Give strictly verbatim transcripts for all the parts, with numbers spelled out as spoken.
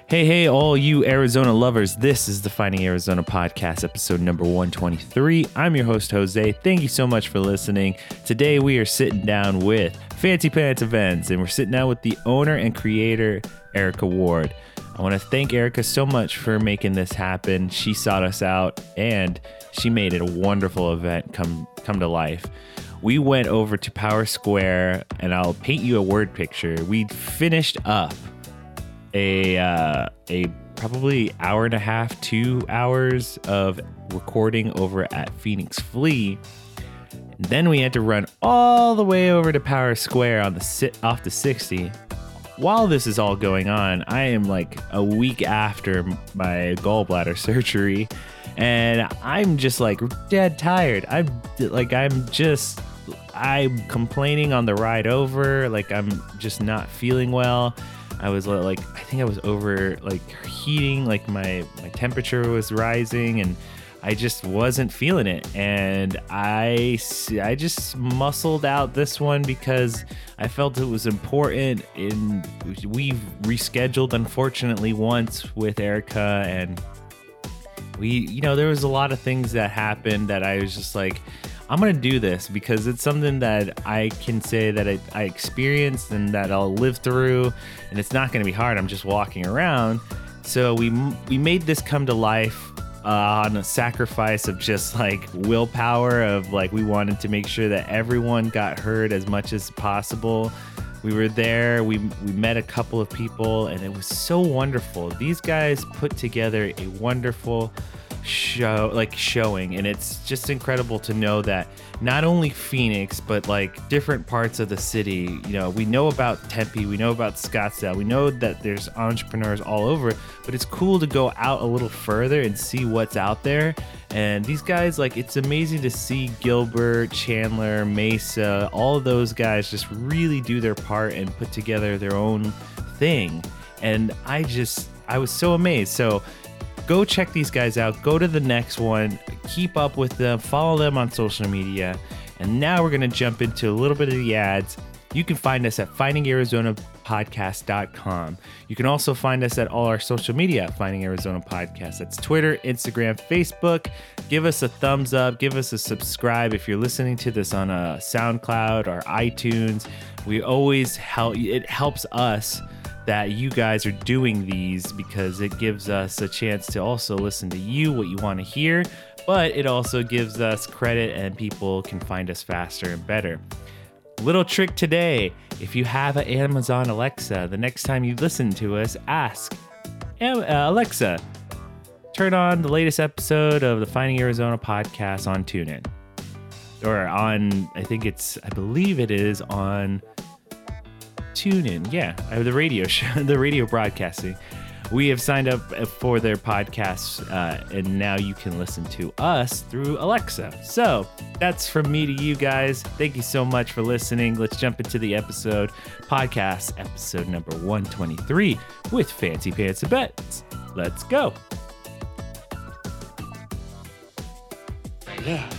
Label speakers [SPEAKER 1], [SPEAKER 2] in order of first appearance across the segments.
[SPEAKER 1] Hey, hey, all you Arizona lovers. This is the Finding Arizona podcast, episode number one twenty-three. I'm your host, Jose. Thank you so much for listening. Today, we are sitting down with Fancy Pants Events, and we're sitting down with the owner and creator, Erica Ward. I want to thank Erica so much for making this happen. She sought us out, and she made it a wonderful event come, come to life. We went over to Power Square, and I'll paint you a word picture. We finished up a uh, a probably hour and a half, two hours of recording over at Phoenix Flea. And then we had to run all the way over to Power Square on the sit off the sixty. While this is all going on, I am like a week after my gallbladder surgery, and I'm just like dead tired. I'm like I'm just I'm complaining on the ride over. Like I'm just not feeling well. I was like, I think I was over like heating, like my, my temperature was rising and I just wasn't feeling it. And I, I just muscled out this one because I felt it was important. And we've rescheduled, unfortunately, once with Erica, and we, you know, there was a lot of things that happened that I was just like, I'm going to do this because it's something that I can say that I, I experienced and that I'll live through, and it's not going to be hard. I'm just walking around. So we we made this come to life uh, on a sacrifice of just like willpower of like we wanted to make sure that everyone got heard as much as possible. We were there. We we met a couple of people, and it was so wonderful. These guys put together a wonderful show like showing, and it's just incredible to know that not only Phoenix but like different parts of the city, you know, we know about Tempe, we know about Scottsdale, we know that there's entrepreneurs all over, but it's cool to go out a little further and see what's out there. And these guys, like, it's amazing to see Gilbert, Chandler, Mesa, all of those guys just really do their part and put together their own thing. And I just I was so amazed. So go check these guys out. Go to the next one. Keep up with them. Follow them on social media. And now we're going to jump into a little bit of the ads. You can find us at finding arizona podcast dot com. You can also find us at all our social media at Finding Arizona Podcast. That's Twitter, Instagram, Facebook. Give us a thumbs up. Give us a subscribe if you're listening to this on a SoundCloud or iTunes. We always help. It helps us that you guys are doing these because it gives us a chance to also listen to you, what you want to hear, but it also gives us credit and people can find us faster and better. Little trick today: if you have an Amazon Alexa, the next time you listen to us, ask Alexa, turn on the latest episode of the Finding Arizona podcast on TuneIn. Or on, I think it's, I believe it is on TuneIn, yeah, the radio show, the radio broadcasting. We have signed up for their podcasts, uh, and now you can listen to us through Alexa. So that's from me to you guys. Thank you so much for listening. Let's jump into the episode, podcast episode number one twenty-three with Fancy Pants Events. Let's go.
[SPEAKER 2] Yeah,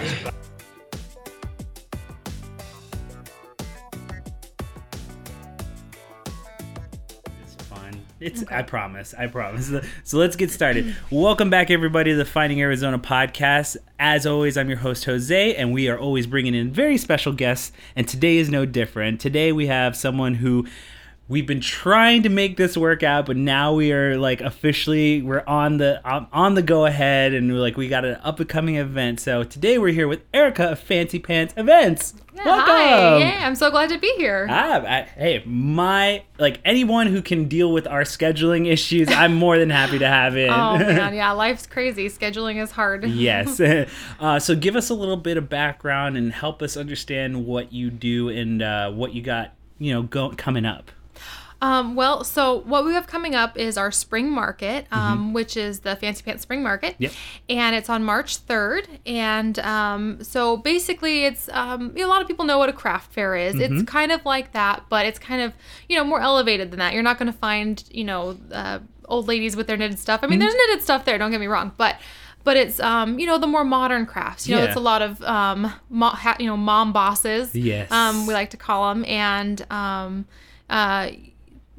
[SPEAKER 2] It's, okay. I promise, I promise. So let's get started. Welcome back, everybody, to the Finding Arizona podcast. As always, I'm your host, Jose, and we are always bringing in very special guests, and today is no different. Today we have someone who we've been trying to make this work out, but now we are like officially, we're on the on the go ahead, and we're like, we got an up and coming event. So today we're here with Erica of Fancy Pants Events.
[SPEAKER 3] Yeah,
[SPEAKER 2] Welcome.
[SPEAKER 3] Hi. Yeah, I'm so glad to be here.
[SPEAKER 2] Ah, I, hey, my like anyone who can deal with our scheduling issues, I'm more than happy to have in.
[SPEAKER 3] Oh man, yeah, life's crazy. Scheduling is hard.
[SPEAKER 2] Yes. Uh, so give us a little bit of background and help us understand what you do and uh, what you got, you know, go coming up.
[SPEAKER 3] Um, well, so what we have coming up is our spring market, um, mm-hmm. which is the Fancy Pants Spring Market.
[SPEAKER 2] Yep.
[SPEAKER 3] And it's on March third. And um, so basically it's, um, you know, a lot of people know what a craft fair is. Mm-hmm. It's kind of like that, but it's kind of, you know, more elevated than that. You're not going to find, you know, uh, old ladies with their knitted stuff. I mean, mm-hmm. there's knitted stuff there, don't get me wrong, but But it's, um, you know, the more modern crafts. You know,
[SPEAKER 2] yeah.
[SPEAKER 3] it's a lot of, um, mo- ha- you know, mom bosses.
[SPEAKER 2] Yes.
[SPEAKER 3] Um, we like to call them. And, um, uh,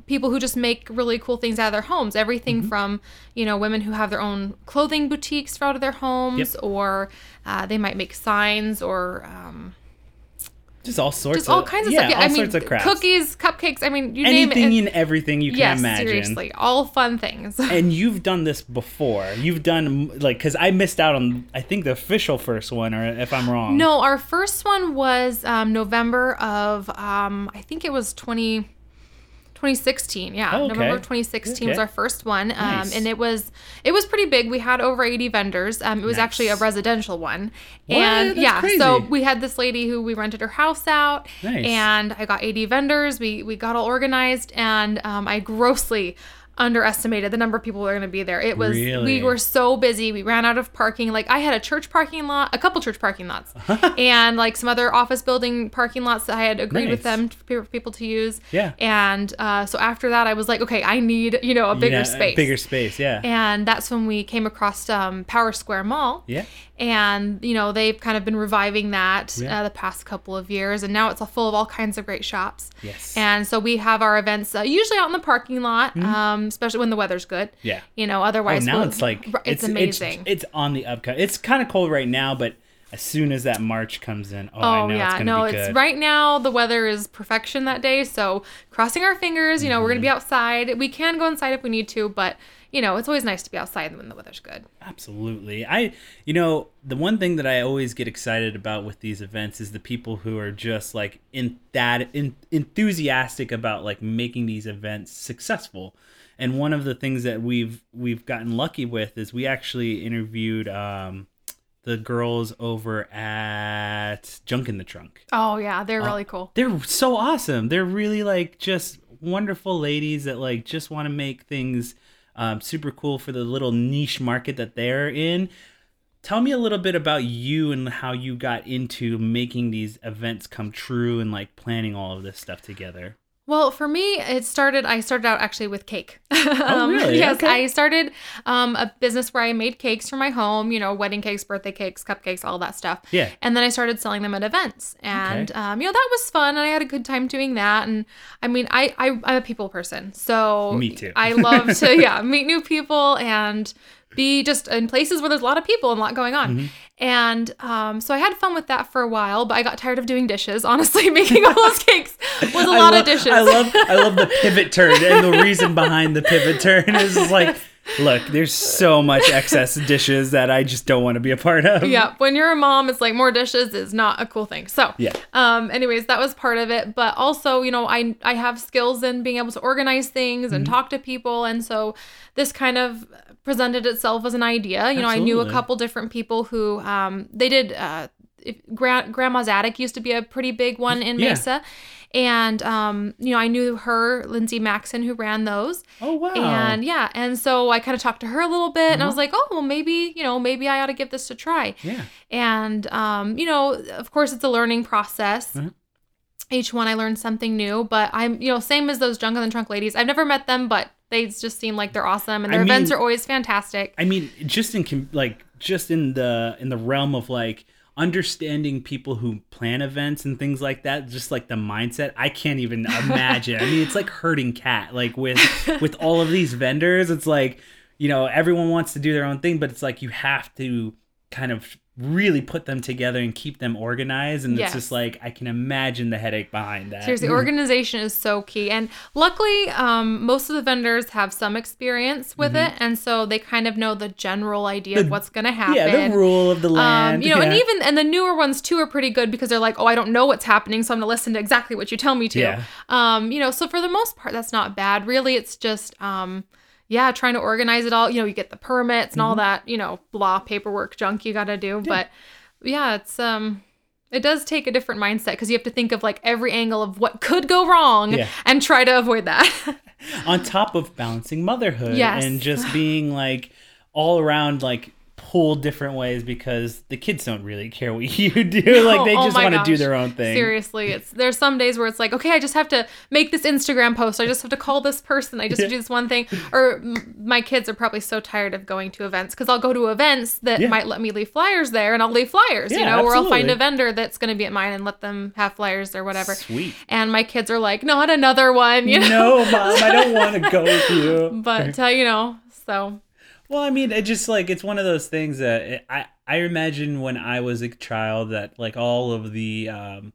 [SPEAKER 3] people who just make really cool things out of their homes. Everything mm-hmm. from, you know, women who have their own clothing boutiques out of their homes, yep. or uh, they might make signs or um,
[SPEAKER 2] just all sorts
[SPEAKER 3] just
[SPEAKER 2] of
[SPEAKER 3] all kinds of
[SPEAKER 2] yeah,
[SPEAKER 3] stuff. Yeah,
[SPEAKER 2] all
[SPEAKER 3] I mean,
[SPEAKER 2] sorts of crafts.
[SPEAKER 3] Cookies, cupcakes. I mean, you
[SPEAKER 2] Anything
[SPEAKER 3] name it.
[SPEAKER 2] and everything you can
[SPEAKER 3] yes,
[SPEAKER 2] imagine.
[SPEAKER 3] Seriously, all fun things.
[SPEAKER 2] And you've done this before. You've done like because I missed out on I think the official first one, or if I'm wrong.
[SPEAKER 3] No, our first one was um, November of um, I think it was twenty. twenty sixteen, yeah.
[SPEAKER 2] Oh, okay.
[SPEAKER 3] November of twenty sixteen okay. was our first one, um,
[SPEAKER 2] nice.
[SPEAKER 3] and it was it was pretty big. We had over eighty vendors. Um, it was nice. Actually a residential one,
[SPEAKER 2] what?
[SPEAKER 3] and
[SPEAKER 2] That's
[SPEAKER 3] yeah,
[SPEAKER 2] crazy.
[SPEAKER 3] so we had this lady who we rented her house out,
[SPEAKER 2] nice.
[SPEAKER 3] And I got eighty vendors. We we got all organized, and um, I grossly underestimated the number of people that were going to be there. It was
[SPEAKER 2] really?
[SPEAKER 3] We were so busy. We ran out of parking. Like I had a church parking lot, a couple church parking lots, and like some other office building parking lots that I had agreed
[SPEAKER 2] nice.
[SPEAKER 3] with them for people to use.
[SPEAKER 2] Yeah.
[SPEAKER 3] And uh, so after that, I was like, okay, I need you know a bigger
[SPEAKER 2] yeah,
[SPEAKER 3] space.
[SPEAKER 2] A bigger space, yeah.
[SPEAKER 3] And that's when we came across um, Power Square Mall.
[SPEAKER 2] Yeah.
[SPEAKER 3] And you know they've kind of been reviving that
[SPEAKER 2] yeah.
[SPEAKER 3] uh, the past couple of years, and now it's all full of all kinds of great shops.
[SPEAKER 2] Yes.
[SPEAKER 3] And so we have our events uh, usually out in the parking lot, mm-hmm. um, especially when the weather's good.
[SPEAKER 2] Yeah.
[SPEAKER 3] You know, otherwise,
[SPEAKER 2] oh, now
[SPEAKER 3] we'll,
[SPEAKER 2] it's like
[SPEAKER 3] it's, it's amazing.
[SPEAKER 2] It's, it's on the upcut. It's kind of cold right now, but as soon as that March comes in, oh,
[SPEAKER 3] oh
[SPEAKER 2] I know
[SPEAKER 3] yeah,
[SPEAKER 2] it's gonna
[SPEAKER 3] no,
[SPEAKER 2] be good.
[SPEAKER 3] it's right now. The weather is perfection that day, so crossing our fingers. You know, mm-hmm. we're gonna be outside. We can go inside if we need to, but you know, it's always nice to be outside when the weather's good.
[SPEAKER 2] Absolutely. I, you know, the one thing that I always get excited about with these events is the people who are just like in that in, enthusiastic about like making these events successful. And one of the things that we've we've gotten lucky with is we actually interviewed um, the girls over at Junk in the Trunk.
[SPEAKER 3] Oh yeah, they're
[SPEAKER 2] uh,
[SPEAKER 3] really cool.
[SPEAKER 2] They're so awesome. They're really like just wonderful ladies that like just want to make things Um, super cool for the little niche market that they're in. Tell me a little bit about you and how you got into making these events come true and like planning all of this stuff together.
[SPEAKER 3] Well, for me, it started, I started out actually with cake.
[SPEAKER 2] Oh, really?
[SPEAKER 3] um, yes,
[SPEAKER 2] okay.
[SPEAKER 3] I started um, a business where I made cakes for my home, you know, wedding cakes, birthday cakes, cupcakes, all that stuff.
[SPEAKER 2] Yeah.
[SPEAKER 3] And then I started selling them at events. And,
[SPEAKER 2] okay.
[SPEAKER 3] um, you know, that was fun. And I had a good time doing that. And I mean, I, I, I'm a people person. So
[SPEAKER 2] me too.
[SPEAKER 3] I love to, yeah, meet new people and be just in places where there's a lot of people and a lot going on. Mm-hmm. And um, so I had fun with that for a while, but I got tired of doing dishes. Honestly, making all those cakes was a lot
[SPEAKER 2] love,
[SPEAKER 3] of dishes.
[SPEAKER 2] I love I love the pivot turn, and the reason behind the pivot turn is like, look, there's so much excess dishes that I just don't want to be a part of.
[SPEAKER 3] Yeah, when you're a mom, it's like more dishes is not a cool thing. So,
[SPEAKER 2] yeah.
[SPEAKER 3] Um, anyways, that was part of it. But also, you know, I I have skills in being able to organize things and mm-hmm. talk to people, and so this kind of presented itself as an idea. You know, Absolutely. I knew a couple different people who um they did. Uh, if, Gra- Grandma's Attic used to be a pretty big one in
[SPEAKER 2] yeah.
[SPEAKER 3] Mesa. And, um, you know, I knew her, Lindsay Maxon, who ran those.
[SPEAKER 2] Oh, wow.
[SPEAKER 3] And yeah. And so I kind of talked to her a little bit mm-hmm. and I was like, oh, well, maybe, you know, maybe I ought to give this a try.
[SPEAKER 2] Yeah.
[SPEAKER 3] And, um, you know, of course, it's a learning process. Mm-hmm. Each one I learned something new, but I'm, you know, same as those Junk in the Trunk ladies. I've never met them, but they just seem like they're awesome and their I mean, events are always fantastic.
[SPEAKER 2] I mean, just in like, just in the, in the realm of like, understanding people who plan events and things like that, just like the mindset, I can't even imagine. I mean, it's like herding cat, like with with all of these vendors. It's like, you know, everyone wants to do their own thing, but it's like you have to kind of really put them together and keep them organized. And
[SPEAKER 3] yes.
[SPEAKER 2] it's just like, I can imagine the headache behind that.
[SPEAKER 3] Seriously, organization is so key. And luckily, um, most of the vendors have some experience with mm-hmm. it. And so they kind of know the general idea
[SPEAKER 2] the,
[SPEAKER 3] of what's going to happen.
[SPEAKER 2] Yeah, the rule of the land.
[SPEAKER 3] Um, you know,
[SPEAKER 2] yeah.
[SPEAKER 3] and even, and the newer ones too are pretty good because they're like, oh, I don't know what's happening, so I'm going to listen to exactly what you tell me to.
[SPEAKER 2] Yeah.
[SPEAKER 3] Um, you know, so for the most part, that's not bad. Really, it's just, um, yeah, trying to organize it all. You know, you get the permits and mm-hmm. all that, you know, blah, paperwork junk you got to do. Yeah. But yeah, it's, um, it does take a different mindset because you have to think of like every angle of what could go wrong yeah. and try to avoid that.
[SPEAKER 2] On top of balancing motherhood
[SPEAKER 3] yes.
[SPEAKER 2] and just being like all around like whole different ways because the kids don't really care what you do. Like they
[SPEAKER 3] Oh,
[SPEAKER 2] just
[SPEAKER 3] my
[SPEAKER 2] want to do
[SPEAKER 3] gosh.
[SPEAKER 2] their own thing.
[SPEAKER 3] Seriously, it's there's some days where it's like, okay, I just have to make this Instagram post. I just have to call this person. I just have to do this one thing. Or m- my kids are probably so tired of going to events because I'll go to events that
[SPEAKER 2] Yeah.
[SPEAKER 3] might let me leave flyers there, and I'll leave flyers, you
[SPEAKER 2] Yeah,
[SPEAKER 3] know, or I'll find
[SPEAKER 2] absolutely.
[SPEAKER 3] a vendor that's going to be at mine and let them have flyers or whatever.
[SPEAKER 2] Sweet.
[SPEAKER 3] And my kids are like, not another one, you know.
[SPEAKER 2] No, Mom, I don't want to go with you.
[SPEAKER 3] But uh, you know, so
[SPEAKER 2] Well, I mean, it just like it's one of those things that it, I I imagine when I was a child that like all of the um,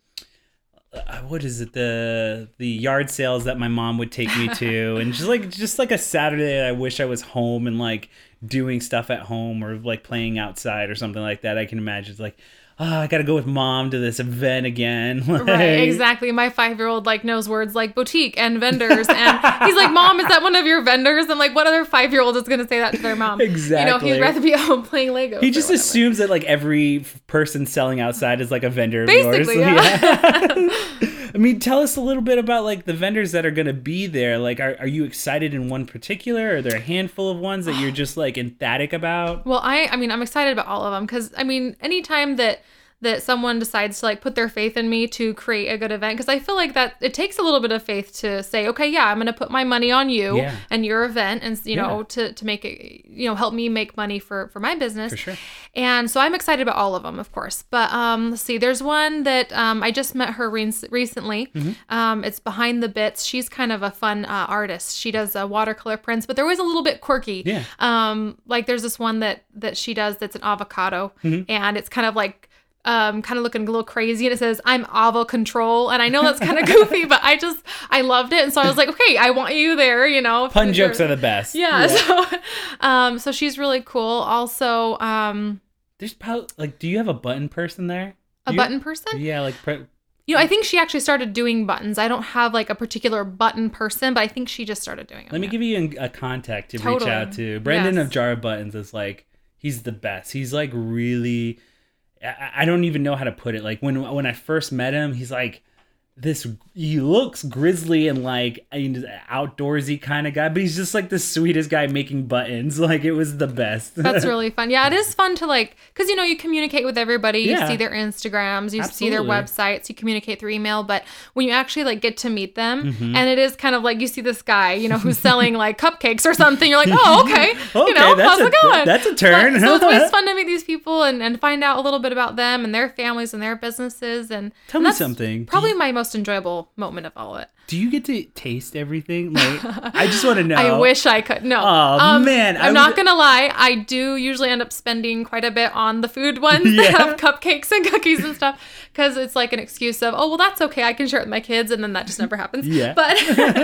[SPEAKER 2] uh, what is it the the yard sales that my mom would take me to, and just like just like a Saturday, I wish I was home and like doing stuff at home or like playing outside or something like that. I can imagine it's like. Oh, I gotta go with Mom to this event again. Like,
[SPEAKER 3] right, exactly. My five-year-old like knows words like boutique and vendors, and he's like, "Mom, is that one of your vendors?" I'm like, "What other five-year-old is gonna say that to their mom?"
[SPEAKER 2] Exactly.
[SPEAKER 3] You know, he'd rather be at home playing Legos.
[SPEAKER 2] He just
[SPEAKER 3] or whatever.
[SPEAKER 2] assumes that like every f- person selling outside is like a vendor of
[SPEAKER 3] Basically,
[SPEAKER 2] yours.
[SPEAKER 3] yeah.
[SPEAKER 2] I mean, tell us a little bit about like the vendors that are going to be there. Like, are, are you excited in one particular? Are there a handful of ones that you're just like emphatic about?
[SPEAKER 3] Well, I, I mean, I'm excited about all of them because, I mean, anytime that that someone decides to like put their faith in me to create a good event, because I feel like that it takes a little bit of faith to say, okay, yeah, I'm going to put my money on you
[SPEAKER 2] Yeah.
[SPEAKER 3] and your event, and you know,
[SPEAKER 2] Yeah.
[SPEAKER 3] to to make it, you know, help me make money for for my business.
[SPEAKER 2] For sure.
[SPEAKER 3] And so I'm excited about all of them, of course. But um, let's see, there's one that um, I just met her re- recently.
[SPEAKER 2] Mm-hmm.
[SPEAKER 3] Um, it's Behind the Bits. She's kind of a fun uh, artist. She does uh, watercolor prints, but they're always a little bit quirky.
[SPEAKER 2] Yeah.
[SPEAKER 3] Um, like there's this one that that she does that's an avocado,
[SPEAKER 2] Mm-hmm.
[SPEAKER 3] and it's kind of like um, kind of looking a little crazy, and it says "I'm Avo Control," and I know that's kind of goofy, but I just I loved it, and so I was like, okay, I want you there, you know. if
[SPEAKER 2] Pun
[SPEAKER 3] you're-
[SPEAKER 2] jokes are the best.
[SPEAKER 3] Yeah, so um, so she's really cool. Also, um,
[SPEAKER 2] There's probably like, do you have a button person there?
[SPEAKER 3] a
[SPEAKER 2] Do you-
[SPEAKER 3] button person.
[SPEAKER 2] Yeah, like. Pre-
[SPEAKER 3] You know, I think she actually started doing buttons. I don't have like a particular button person, but I think she just started doing it.
[SPEAKER 2] Let me give you a contact to reach
[SPEAKER 3] Totally.
[SPEAKER 2] out to. Brendan
[SPEAKER 3] Yes.
[SPEAKER 2] of Jar of Buttons is like, he's the best. He's like really, I, I don't even know how to put it. Like when when I first met him, he's like this, he looks grizzly and like an outdoorsy kind of guy, but he's just like the sweetest guy making buttons. Like it was the best.
[SPEAKER 3] That's really fun. Yeah, it is fun to like, because you know, you communicate with everybody, you
[SPEAKER 2] Yeah.
[SPEAKER 3] see their Instagrams, you see their
[SPEAKER 2] Absolutely.
[SPEAKER 3] websites, you communicate through email, but when you actually like get to meet them,
[SPEAKER 2] Mm-hmm.
[SPEAKER 3] and it is kind of like you see this guy, you know, who's selling like cupcakes or something, you're like, oh, okay,
[SPEAKER 2] Okay,
[SPEAKER 3] you know,
[SPEAKER 2] that's
[SPEAKER 3] how's
[SPEAKER 2] a-
[SPEAKER 3] it going?
[SPEAKER 2] that's a turn.
[SPEAKER 3] But- so it's always fun to meet these people and, and find out a little bit about them and their families and their businesses. And
[SPEAKER 2] Tell
[SPEAKER 3] and
[SPEAKER 2] me
[SPEAKER 3] that's
[SPEAKER 2] something. Do
[SPEAKER 3] Probably
[SPEAKER 2] you-
[SPEAKER 3] my most enjoyable moment of all of it.
[SPEAKER 2] Do you get to taste everything? Like, I just want to know.
[SPEAKER 3] I wish I could. No.
[SPEAKER 2] Oh, man, I
[SPEAKER 3] I'm not
[SPEAKER 2] was-
[SPEAKER 3] going to lie. I do usually end up spending quite a bit on the food ones
[SPEAKER 2] Yeah.
[SPEAKER 3] that have cupcakes and cookies and stuff because it's like an excuse of, oh, well, that's okay. I can share it with my kids. And then that just never happens.
[SPEAKER 2] Yeah.
[SPEAKER 3] But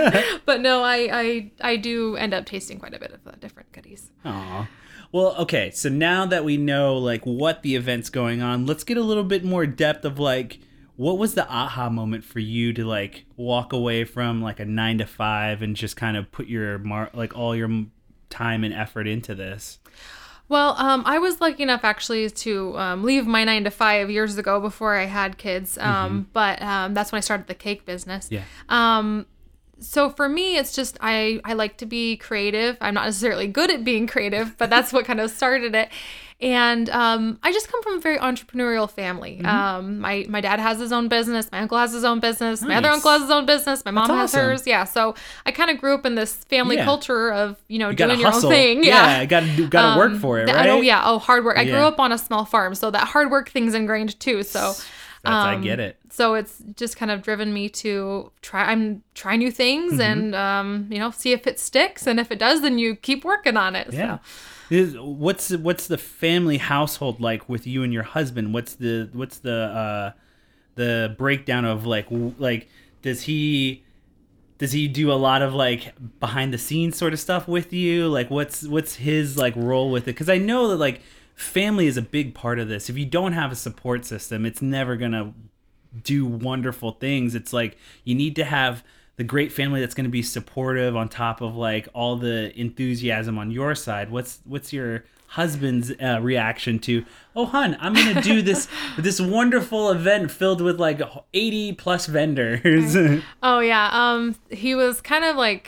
[SPEAKER 3] but no, I, I, I do end up tasting quite a bit of uh, different goodies.
[SPEAKER 2] Aw. Well, okay. So now that we know like what the event's going on, let's get a little bit more depth of like what was the aha moment for you to like walk away from like a nine to five and just kind of put your mar- like all your m- time and effort into this?
[SPEAKER 3] Well, um, I was lucky enough actually to um, leave my nine to five years ago before I had kids. Um, But um, that's when I started the cake business.
[SPEAKER 2] Yeah.
[SPEAKER 3] Um, so for me, it's just I, I like to be creative. I'm not necessarily good at being creative, but that's what kind of started it. And um, I just come from a very entrepreneurial family.
[SPEAKER 2] Mm-hmm.
[SPEAKER 3] Um, my my dad has his own business. My uncle has his own business. My other
[SPEAKER 2] Nice.
[SPEAKER 3] uncle has his own business. My mom
[SPEAKER 2] That's
[SPEAKER 3] has
[SPEAKER 2] awesome.
[SPEAKER 3] hers. Yeah. So I kind of grew up in this family
[SPEAKER 2] Yeah.
[SPEAKER 3] culture of you know
[SPEAKER 2] You gotta
[SPEAKER 3] doing your
[SPEAKER 2] hustle.
[SPEAKER 3] own thing.
[SPEAKER 2] Yeah, got to got to work
[SPEAKER 3] Um,
[SPEAKER 2] for it,
[SPEAKER 3] that-
[SPEAKER 2] right?
[SPEAKER 3] Oh yeah. Oh, hard work. I grew
[SPEAKER 2] Yeah.
[SPEAKER 3] up on a small farm, so that hard work thing's ingrained too. So
[SPEAKER 2] That's, I
[SPEAKER 3] um,
[SPEAKER 2] get it.
[SPEAKER 3] So it's just kind of driven me to try. I'm try new things
[SPEAKER 2] Mm-hmm.
[SPEAKER 3] and um, you know, see if it sticks, and if it does, then you keep working on it.
[SPEAKER 2] Yeah.
[SPEAKER 3] So.
[SPEAKER 2] Is- What's what's the family household like with you and your husband? What's the what's the uh, the breakdown of like w- like does he does he do a lot of like behind the scenes sort of stuff with you? Like what's what's his like role with it? Because I know that like family is a big part of this. If you don't have a support system, it's never gonna do wonderful things. It's like you need to have the great family that's going to be supportive on top of like all the enthusiasm on your side. What's what's your husband's uh, reaction to, oh hun, I'm going to do this this wonderful event filled with like eighty plus vendors?
[SPEAKER 3] Oh yeah. Um, he was kind of like,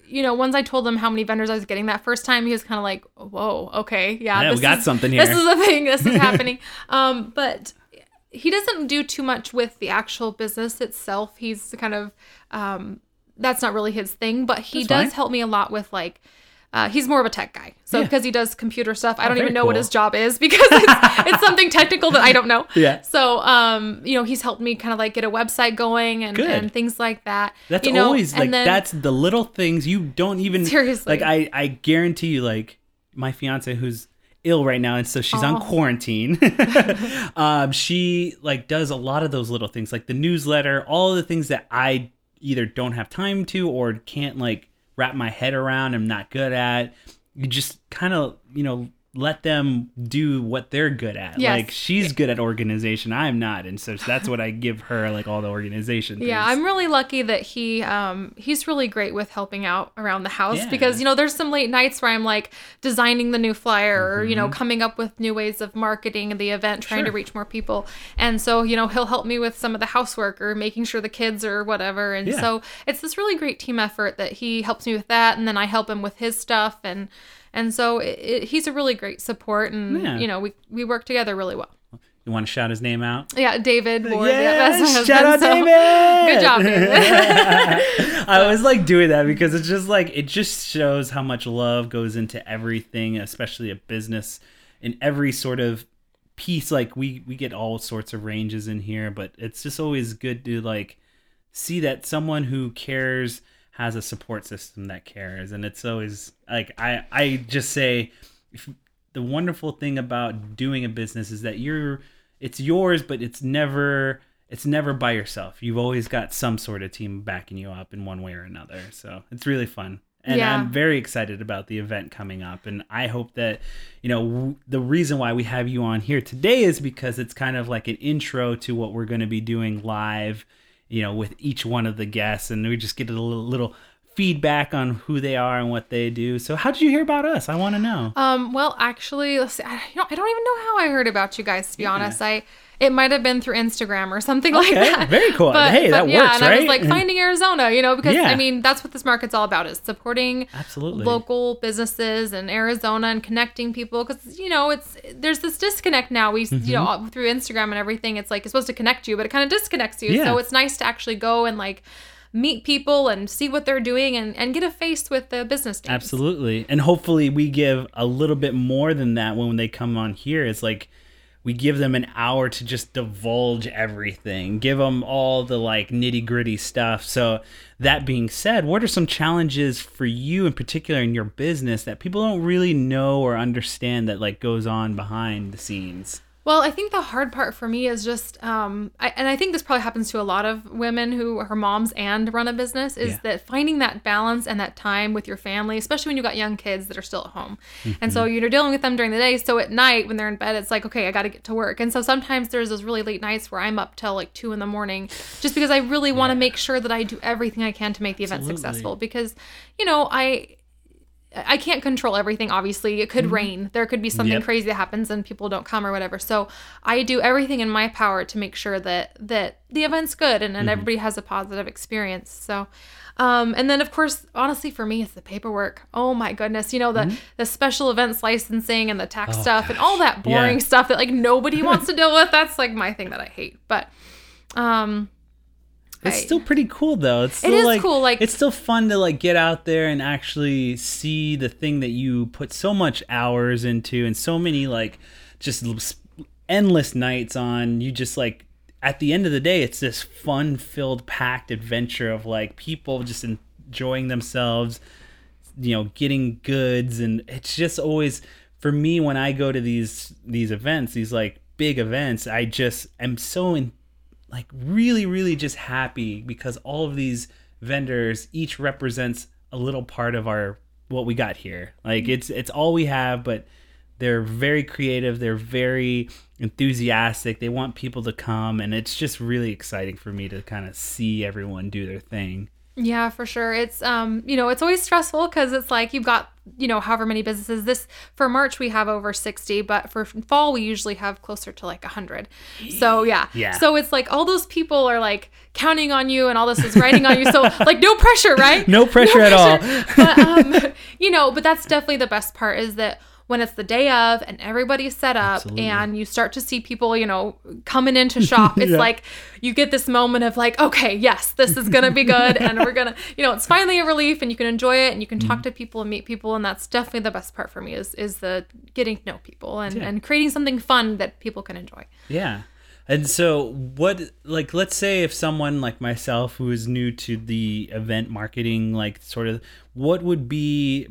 [SPEAKER 3] you know, once I told him how many vendors I was getting that first time, he was kind of like, whoa, okay, yeah,
[SPEAKER 2] Yeah,
[SPEAKER 3] this
[SPEAKER 2] we got
[SPEAKER 3] is,
[SPEAKER 2] something here.
[SPEAKER 3] This is a thing. This is happening. Um, but he doesn't do too much with the actual business itself. He's kind of, um, that's not really his thing, but he
[SPEAKER 2] That's
[SPEAKER 3] does
[SPEAKER 2] fine.
[SPEAKER 3] help me a lot with like, Uh, he's more of a tech guy. So
[SPEAKER 2] Yeah.
[SPEAKER 3] because he does computer stuff, I don't
[SPEAKER 2] very
[SPEAKER 3] even know what
[SPEAKER 2] cool.
[SPEAKER 3] his job is because it's, it's something technical that I don't know.
[SPEAKER 2] Yeah.
[SPEAKER 3] So, um, you know, he's helped me kind of like get a website going and,
[SPEAKER 2] Good.
[SPEAKER 3] and things like that.
[SPEAKER 2] That's
[SPEAKER 3] you know,
[SPEAKER 2] always
[SPEAKER 3] and
[SPEAKER 2] like
[SPEAKER 3] then-
[SPEAKER 2] that's the little things you don't even
[SPEAKER 3] Seriously.
[SPEAKER 2] like. I I guarantee you, like my fiance who's ill right now, and so she's on
[SPEAKER 3] Oh.
[SPEAKER 2] quarantine. um, she like does a lot of those little things, like the newsletter, all the things that I either don't have time to or can't like wrap my head around. I'm not good at. You just kind of you know let them do what they're good at.
[SPEAKER 3] Yes.
[SPEAKER 2] Like she's good at organization, I'm not, and so that's what I give her, like all the organization.
[SPEAKER 3] Yeah,
[SPEAKER 2] things.
[SPEAKER 3] I'm really lucky that he um he's really great with helping out around the house
[SPEAKER 2] Yeah.
[SPEAKER 3] because you know there's some late nights where I'm like designing the new flyer or you know coming up with new ways of marketing the event, trying to
[SPEAKER 2] Mm-hmm. Sure.
[SPEAKER 3] reach more people. And so, you know, he'll help me with some of the housework or making sure the kids or whatever. And
[SPEAKER 2] Yeah.
[SPEAKER 3] so it's this really great team effort that he helps me with that and then I help him with his stuff and and so it, it, he's a really great support and
[SPEAKER 2] Yeah.
[SPEAKER 3] you know, we we work together really well.
[SPEAKER 2] You want to shout his name out?
[SPEAKER 3] Yeah, David Ward. Yeah, that's my
[SPEAKER 2] Yes!
[SPEAKER 3] husband,
[SPEAKER 2] Shout out
[SPEAKER 3] so-
[SPEAKER 2] David!
[SPEAKER 3] Good job, David.
[SPEAKER 2] I always like doing that because it's just like it just shows how much love goes into everything, especially a business in every sort of piece. Like we we get all sorts of ranges in here, but it's just always good to like see that someone who cares has a support system that cares. And it's always like I I just say if, the wonderful thing about doing a business is that you're it's yours, but it's never it's never by yourself. You've always got some sort of team backing you up in one way or another. So it's really fun. And
[SPEAKER 3] Yeah.
[SPEAKER 2] I'm very excited about the event coming up. And I hope that, you know, w- the reason why we have you on here today is because it's kind of like an intro to what we're going to be doing live, you know, with each one of the guests. And we just get a little, little feedback on who they are and what they do. So how did you hear about us? I want to know.
[SPEAKER 3] Um, well, actually, let's see, I, you know, I don't even know how I heard about you guys, to be
[SPEAKER 2] Yeah.
[SPEAKER 3] honest. I it might have been through Instagram or something
[SPEAKER 2] Okay,
[SPEAKER 3] like that.
[SPEAKER 2] very cool.
[SPEAKER 3] But,
[SPEAKER 2] Hey, that
[SPEAKER 3] but yeah,
[SPEAKER 2] works,
[SPEAKER 3] and I was
[SPEAKER 2] right?
[SPEAKER 3] like finding Arizona, you know, because
[SPEAKER 2] Yeah.
[SPEAKER 3] I mean that's what this market's all about is supporting
[SPEAKER 2] Absolutely.
[SPEAKER 3] local businesses in Arizona and connecting people because you know it's there's this disconnect now. We you know all- through Instagram and everything, it's like it's supposed to connect you, but it kind of disconnects you.
[SPEAKER 2] Yeah.
[SPEAKER 3] So it's nice to actually go and like meet people and see what they're doing and, and get a face with the business names.
[SPEAKER 2] Absolutely. And hopefully we give a little bit more than that when they come on here. It's like we give them an hour to just divulge everything, give them all the like nitty gritty stuff. So that being said, what are some challenges for you in particular in your business that people don't really know or understand that like goes on behind the scenes?
[SPEAKER 3] Well, I think the hard part for me is just, um, I, and I think this probably happens to a lot of women who are moms and run a business, is
[SPEAKER 2] Yeah.
[SPEAKER 3] that finding that balance and that time with your family, especially when you've got young kids that are still at home. And
[SPEAKER 2] Mm-hmm.
[SPEAKER 3] so you're dealing with them during the day. So at night when they're in bed, it's like, okay, I got to get to work. And so sometimes there's those really late nights where I'm up till like two in the morning just because I really want to make sure that I do everything I can to make the event
[SPEAKER 2] Absolutely.
[SPEAKER 3] successful because, you know, I... I can't control everything, obviously. It could rain. There could be something
[SPEAKER 2] Yep.
[SPEAKER 3] crazy that happens and people don't come or whatever. So I do everything in my power to make sure that that the event's good and, and everybody has a positive experience. So um, and then of course, honestly for me, it's the paperwork. Oh my goodness. You know, the the special events licensing and the tax
[SPEAKER 2] Oh,
[SPEAKER 3] stuff and all that boring
[SPEAKER 2] Yeah.
[SPEAKER 3] stuff that like nobody wants to deal with. That's like my thing that I hate. But um
[SPEAKER 2] It's
[SPEAKER 3] I-
[SPEAKER 2] still pretty cool though. It's still
[SPEAKER 3] is
[SPEAKER 2] like,
[SPEAKER 3] cool, like-
[SPEAKER 2] it's still fun to like get out there and actually see the thing that you put so much hours into and so many like just l- endless nights on. You just like at the end of the day, it's this fun-filled, packed adventure of like people just enjoying themselves, you know, getting goods, and it's just always for me when I go to these these events, these like big events, I just am so in. like really, really just happy because all of these vendors each represents a little part of our what we got here. Like it's it's all we have, but they're very creative. They're very enthusiastic. They want people to come, and it's just really exciting for me to kind of see everyone do their thing.
[SPEAKER 3] Yeah, for sure. It's, um, you know, it's always stressful because it's like you've got, you know, however many businesses. This for March we have over sixty, but for fall we usually have closer to like one hundred. So yeah.
[SPEAKER 2] Yeah.
[SPEAKER 3] So it's like all those people are like counting on you and all this is writing on you. So like no pressure, right?
[SPEAKER 2] No pressure, no pressure.
[SPEAKER 3] at all. But, um, you know, but that's definitely the best part is that when it's the day of and everybody's set up Absolutely. And you start to see people, you know, coming in to shop, it's yeah. like you get this moment of like, okay, yes, this is going to be good. And we're going to, you know, it's finally a relief and you can enjoy it and you can talk mm-hmm. to people and meet people. And that's definitely the best part for me is, is the getting to know people and, yeah. and creating something fun that people can enjoy.
[SPEAKER 2] Yeah. And so what, like, let's say if someone like myself who is new to the event marketing, like sort of, what would be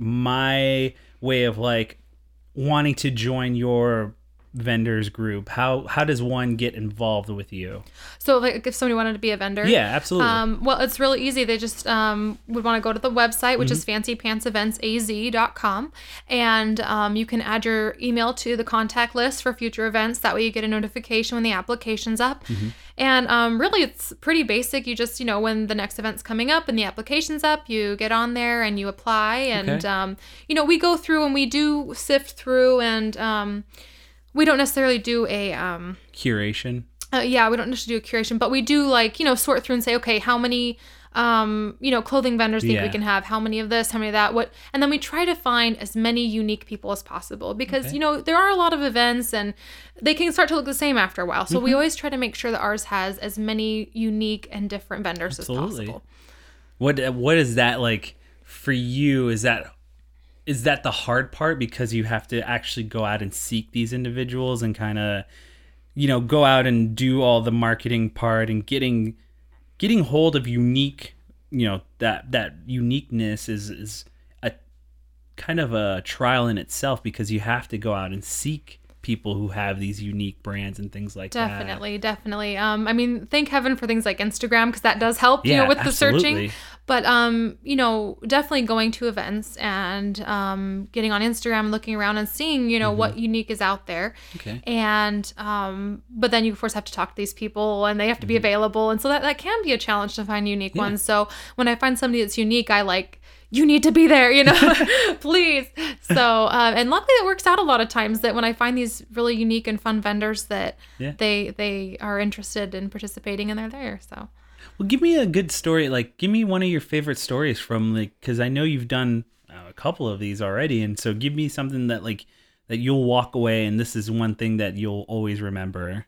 [SPEAKER 2] my way of like, wanting to join your vendors group? How how does one get involved with you?
[SPEAKER 3] So like if somebody wanted to be a vendor?
[SPEAKER 2] Yeah, absolutely.
[SPEAKER 3] Um, well, it's really easy. They just um, would want to go to the website, which mm-hmm. is fancy pants events a z dot com. And um, you can add your email to the contact list for future events. That way you get a notification when the application's up. Mm-hmm. And um, really it's pretty basic. You just, you know, when the next event's coming up and the application's up, you get on there and you apply. And, okay. um, you know, we go through and we do sift through and um, we don't necessarily do a... Um,
[SPEAKER 2] curation.
[SPEAKER 3] Uh, yeah, we don't necessarily do a curation, but we do like, you know, sort through and say, okay, how many... um, you know, clothing vendors think yeah. we can have, how many of this, how many of that, what, and then we try to find as many unique people as possible because, okay. you know, there are a lot of events and they can start to look the same after a while. So mm-hmm. we always try to make sure that ours has as many unique and different vendors Absolutely. As possible.
[SPEAKER 2] What, what is that like for you? Is that, is that the hard part because you have to actually go out and seek these individuals and kind of, you know, go out and do all the marketing part and getting, getting hold of unique, you know, that, that uniqueness is, is a kind of a trial in itself because you have to go out and seek people who have these unique brands and things like
[SPEAKER 3] definitely,
[SPEAKER 2] that.
[SPEAKER 3] Definitely, definitely. Um, I mean, thank heaven for things like Instagram because that does help,
[SPEAKER 2] yeah,
[SPEAKER 3] you know, with
[SPEAKER 2] absolutely.
[SPEAKER 3] the searching. But, um, you know, definitely going to events and um, getting on Instagram, looking around and seeing, you know, mm-hmm. what unique is out there.
[SPEAKER 2] Okay.
[SPEAKER 3] And, um, but then you, of course, have to talk to these people and they have to be mm-hmm. available. And so that, that can be a challenge to find unique yeah. ones. So when I find somebody that's unique, I like, you need to be there, you know, please. So, uh, and luckily it works out a lot of times that when I find these really unique and fun vendors that yeah. they, they are interested in participating and they're there. So.
[SPEAKER 2] Well, give me a good story. Like, give me one of your favorite stories from, like, because I know you've done uh, a couple of these already, and so give me something that, like, that you'll walk away, and this is one thing that you'll always remember.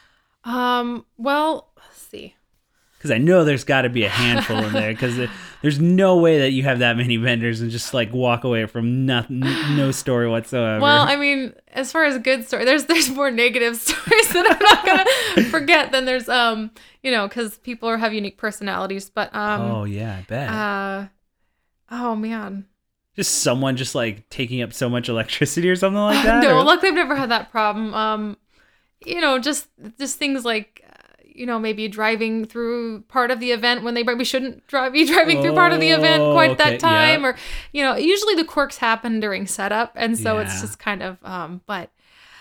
[SPEAKER 3] Um. Well, let's see.
[SPEAKER 2] Because I know there's got to be a handful in there. Because there's no way that you have that many vendors and just like walk away from nothing, no story whatsoever.
[SPEAKER 3] Well, I mean, as far as good story, there's there's more negative stories that I'm not gonna forget than there's um you know because people are, have unique personalities. But um
[SPEAKER 2] oh yeah, I bet.
[SPEAKER 3] Uh oh man.
[SPEAKER 2] Just someone just like taking up so much electricity or something like that.
[SPEAKER 3] No,
[SPEAKER 2] or?
[SPEAKER 3] luckily I've never had that problem. Um, you know, just just things like. You know, maybe driving through part of the event when they probably shouldn't drive, be driving oh, through part of the event quite okay. that time. Yep. Or, you know, usually the quirks happen during setup. And so yeah. it's just kind of, um, but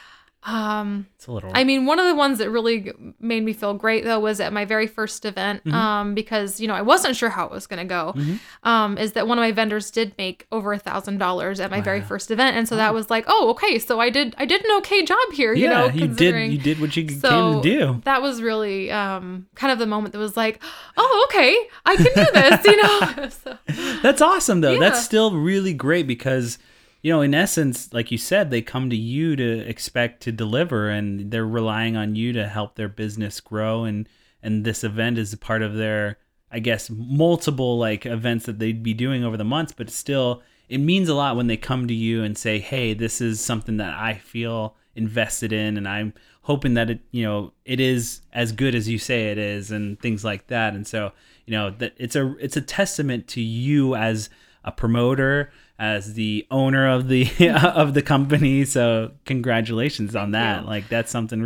[SPEAKER 3] um,
[SPEAKER 2] it's a little...
[SPEAKER 3] I mean, one of the ones that really made me feel great, though, was at my very first event mm-hmm. um, because, you know, I wasn't sure how it was going to go, mm-hmm. um, is that one of my vendors did make over a thousand dollars at my wow. very first event. And so wow. that was like, oh, okay. So I did I did an okay job here,
[SPEAKER 2] yeah,
[SPEAKER 3] you know,
[SPEAKER 2] you did, you did what you
[SPEAKER 3] so
[SPEAKER 2] came to do.
[SPEAKER 3] That was really um, kind of the moment that was like, oh, okay, I can do this, you know. So,
[SPEAKER 2] that's awesome, though.
[SPEAKER 3] Yeah.
[SPEAKER 2] That's still really great because... You know, in essence, like you said, they come to you to expect to deliver and they're relying on you to help their business grow. And, and this event is a part of their, I guess, multiple like events that they'd be doing over the months. But still, it means a lot when they come to you and say, hey, this is something that I feel invested in. And I'm hoping that it, you know, it is as good as you say it is and things like that. And so, you know, that it's a it's a testament to you as a promoter, as the owner of the of the company. So congratulations on that. Like that's something really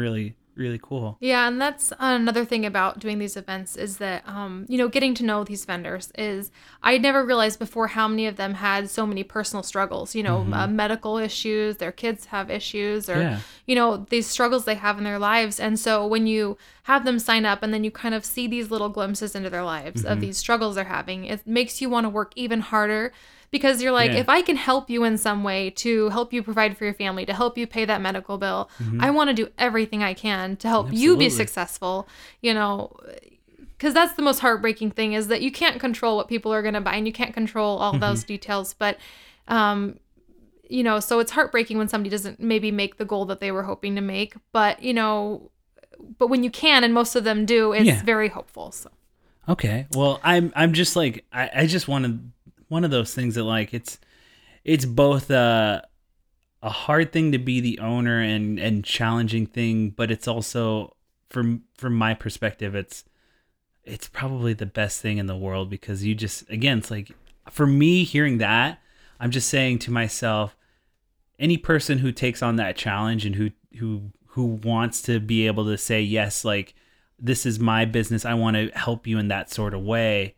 [SPEAKER 2] really cool.
[SPEAKER 3] Yeah, and that's another thing about doing these events is that, um, you know, getting to know these vendors is, I never realized before how many of them had so many personal struggles, you know, mm-hmm. uh, medical issues, their kids have issues, or, yeah. you know, these struggles they have in their lives. And so when you have them sign up and then you kind of see these little glimpses into their lives mm-hmm. of these struggles they're having, it makes you want to work even harder. Because you're like, yeah. if I can help you in some way to help you provide for your family, to help you pay that medical bill, mm-hmm. I want to do everything I can to help Absolutely. you be successful, you know, because that's the most heartbreaking thing is that you can't control what people are going to buy and you can't control all mm-hmm. those details. But, um, you know, so it's heartbreaking when somebody doesn't maybe make the goal that they were hoping to make. But, you know, but when you can, and most of them do, it's yeah. very hopeful. So.
[SPEAKER 2] Okay. Well, I'm I'm just like, I, I just want to. One of those things that like it's it's both a a hard thing to be the owner and and challenging thing, but it's also from from my perspective it's it's probably the best thing in the world because you just again it's like for me hearing that I'm just saying to myself, any person who takes on that challenge and who who who wants to be able to say yes, like this is my business, I want to help you in that sort of way.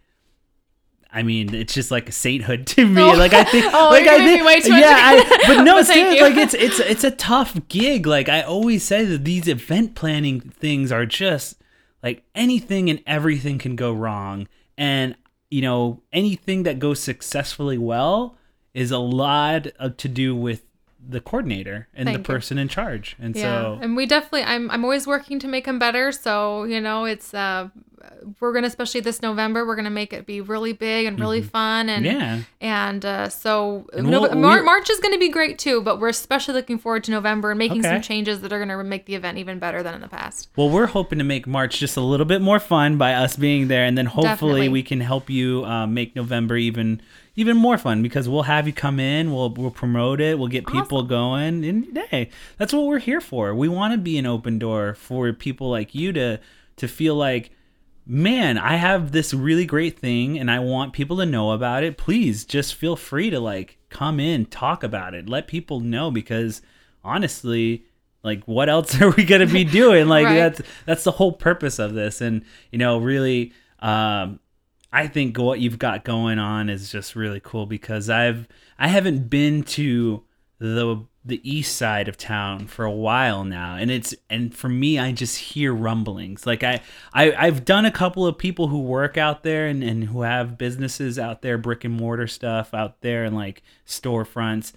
[SPEAKER 2] I mean, it's just like a sainthood to me. Oh. Like I think,
[SPEAKER 3] oh,
[SPEAKER 2] like
[SPEAKER 3] you're
[SPEAKER 2] I think,
[SPEAKER 3] way too
[SPEAKER 2] yeah. I, but no,
[SPEAKER 3] but
[SPEAKER 2] seriously, like it's it's it's a tough gig. Like I always say that these event planning things are just like anything and everything can go wrong, and you know anything that goes successfully well is a lot of, to do with the coordinator and Thank the person you. in charge. And
[SPEAKER 3] yeah.
[SPEAKER 2] so,
[SPEAKER 3] and we definitely, I'm I'm always working to make them better. So you know, it's uh. we're going to, especially this November, we're going to make it be really big and really mm-hmm. fun. And yeah. and uh, so and we'll, no, Mar- March is going to be great too, but we're especially looking forward to November and making okay. some changes that are going to make the event even better than in the past.
[SPEAKER 2] Well, we're hoping to make March just a little bit more fun by us being there. And then hopefully Definitely. we can help you uh, make November even even more fun because we'll have you come in, we'll we'll promote it, we'll get people awesome. going. And hey, that's what we're here for. We want to be an open door for people like you to to feel like, man, I have this really great thing and I want people to know about it. Please just feel free to like come in, talk about it, let people know, because honestly, like what else are we going to be doing? Like right. that's, that's the whole purpose of this. And, you know, really, um, I think what you've got going on is just really cool because I've, I haven't been to the the east side of town for a while now, and it's and for me I just hear rumblings. Like I, I I've done a couple of people who work out there and, and who have businesses out there, brick and mortar stuff out there and like storefronts,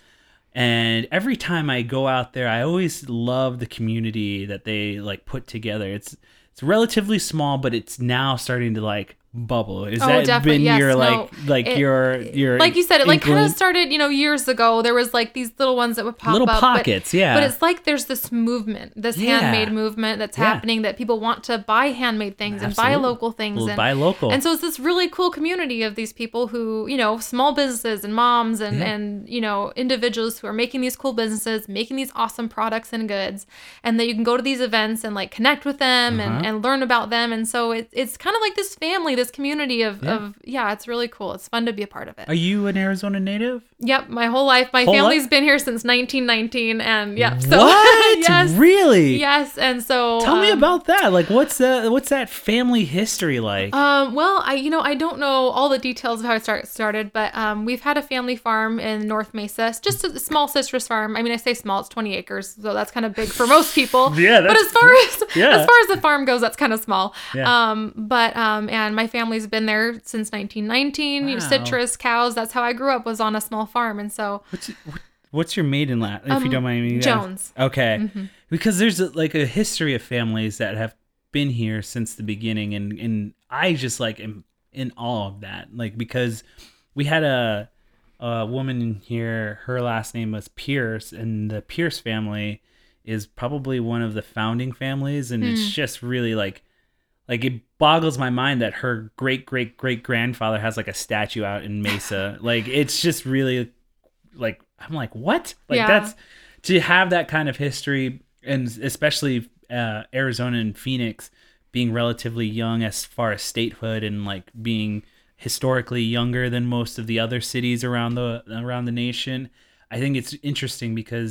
[SPEAKER 2] and every time I go out there I always love the community that they like put together. It's it's relatively small, but it's now starting to like bubble. Is oh, that definitely. been
[SPEAKER 3] yes,
[SPEAKER 2] your
[SPEAKER 3] no,
[SPEAKER 2] like like
[SPEAKER 3] it,
[SPEAKER 2] your your
[SPEAKER 3] like you said it like kind of started, you know, years ago. There was like these little ones that would pop
[SPEAKER 2] little
[SPEAKER 3] up,
[SPEAKER 2] pockets
[SPEAKER 3] but,
[SPEAKER 2] yeah
[SPEAKER 3] but it's like there's this movement, this yeah. handmade movement that's yeah. happening, that people want to buy handmade things
[SPEAKER 2] Absolutely.
[SPEAKER 3] and buy local things
[SPEAKER 2] we'll
[SPEAKER 3] and
[SPEAKER 2] buy local.
[SPEAKER 3] And so it's this really cool community of these people who, you know, small businesses and moms and yeah. and you know, individuals who are making these cool businesses, making these awesome products and goods, and that you can go to these events and like connect with them uh-huh. and, and learn about them. And so it, it's kind of like this family, this community of Yeah. of yeah it's really cool. It's fun to be a part of it.
[SPEAKER 2] Are you an Arizona native?
[SPEAKER 3] Yep, my whole life. My
[SPEAKER 2] whole
[SPEAKER 3] family's
[SPEAKER 2] life?
[SPEAKER 3] been here since nineteen nineteen, and yeah. So
[SPEAKER 2] what?
[SPEAKER 3] yes,
[SPEAKER 2] really?
[SPEAKER 3] Yes, and so
[SPEAKER 2] tell
[SPEAKER 3] um,
[SPEAKER 2] me about that. Like, what's that? What's that family history like?
[SPEAKER 3] Um, well, I you know I don't know all the details of how it start, started, but um, we've had a family farm in North Mesa. It's just a small citrus farm. I mean, I say small; it's twenty acres, so that's kind of big for most people.
[SPEAKER 2] yeah, that's,
[SPEAKER 3] but as far as
[SPEAKER 2] yeah.
[SPEAKER 3] as far as the farm goes, that's kind of small.
[SPEAKER 2] Yeah.
[SPEAKER 3] Um, but um, and my family's been there since nineteen nineteen.
[SPEAKER 2] Wow.
[SPEAKER 3] Citrus, cows. That's how I grew up. Was on a small farm, and so.
[SPEAKER 2] What's what's your maiden last? If
[SPEAKER 3] um,
[SPEAKER 2] you don't mind me.
[SPEAKER 3] Jones.
[SPEAKER 2] Okay,
[SPEAKER 3] mm-hmm.
[SPEAKER 2] because there's a, like a history of families that have been here since the beginning, and and I just like am in awe of that. Like because we had a a woman here. Her last name was Pierce, and the Pierce family is probably one of the founding families, and mm. it's just really like. Like, it boggles my mind that her great-great-great-grandfather has, like, a statue out in Mesa. Like, it's just really, like, I'm like, what? Like,
[SPEAKER 3] yeah.
[SPEAKER 2] that's, to have that kind of history, and especially uh, Arizona and Phoenix being relatively young as far as statehood and, like, being historically younger than most of the other cities around the around the nation, I think it's interesting because,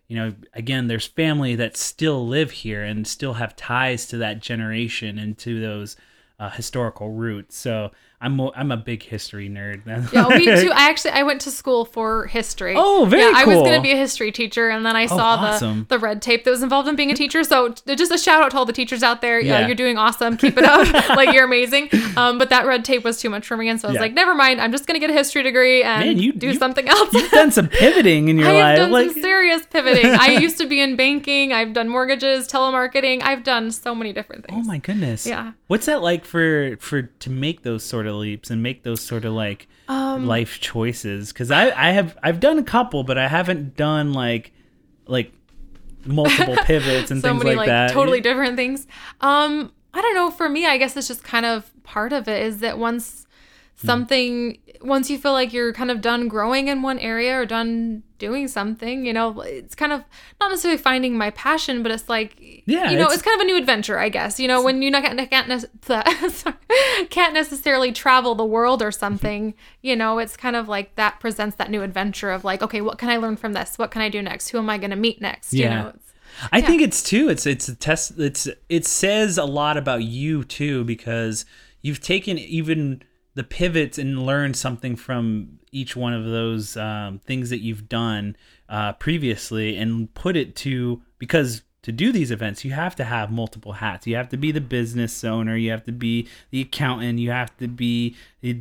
[SPEAKER 2] you know, again, there's family that still live here and still have ties to that generation and to those uh, historical roots. So I'm mo- I'm a big history nerd.
[SPEAKER 3] Yeah, me too. I actually I went to school for history.
[SPEAKER 2] Oh, very
[SPEAKER 3] yeah,
[SPEAKER 2] cool.
[SPEAKER 3] I was going to be a history teacher, and then I
[SPEAKER 2] Oh,
[SPEAKER 3] saw
[SPEAKER 2] awesome.
[SPEAKER 3] the the red tape that was involved in being a teacher. So t- just a shout out to all the teachers out there. Yeah,
[SPEAKER 2] Yeah.
[SPEAKER 3] you're doing awesome. Keep it up. Like, you're amazing. Um, but that red tape was too much for me, and so I was
[SPEAKER 2] Yeah.
[SPEAKER 3] like, never mind. I'm just going to get a history degree and
[SPEAKER 2] Man, you-
[SPEAKER 3] do
[SPEAKER 2] you-
[SPEAKER 3] something else.
[SPEAKER 2] You've done some pivoting in your
[SPEAKER 3] I
[SPEAKER 2] life.
[SPEAKER 3] have done
[SPEAKER 2] like,
[SPEAKER 3] some serious pivoting. I used to be in banking. I've done mortgages, telemarketing. I've done so many different things.
[SPEAKER 2] oh my goodness.
[SPEAKER 3] Yeah.
[SPEAKER 2] What's that like for for to make those sort of leaps and make those sort of like
[SPEAKER 3] Um,
[SPEAKER 2] life choices? Because I I have I've done a couple, but I haven't done like like multiple pivots and
[SPEAKER 3] so
[SPEAKER 2] things
[SPEAKER 3] many
[SPEAKER 2] like,
[SPEAKER 3] like
[SPEAKER 2] that.
[SPEAKER 3] totally different things. Um, I don't know. For me, I guess it's just kind of part of it is that once something, once you feel like you're kind of done growing in one area or done doing something, you know, it's kind of not necessarily finding my passion, but it's like,
[SPEAKER 2] Yeah,
[SPEAKER 3] you know,
[SPEAKER 2] it's-
[SPEAKER 3] it's, kind of a new adventure, I guess. You know, when you not can't nec- sorry, can't necessarily travel the world or something, you know, it's kind of like that presents that new adventure of like, okay, what can I learn from this? What can I do next? Who am I going to meet next? You
[SPEAKER 2] Yeah.
[SPEAKER 3] know, it's,
[SPEAKER 2] I think it's too. It's it's a test. It's it says a lot about you too, because you've taken even the pivots and learned something from each one of those um, things that you've done uh, previously, and put it to, because to do these events, you have to have multiple hats. You have to be the business owner. You have to be the accountant. You have to be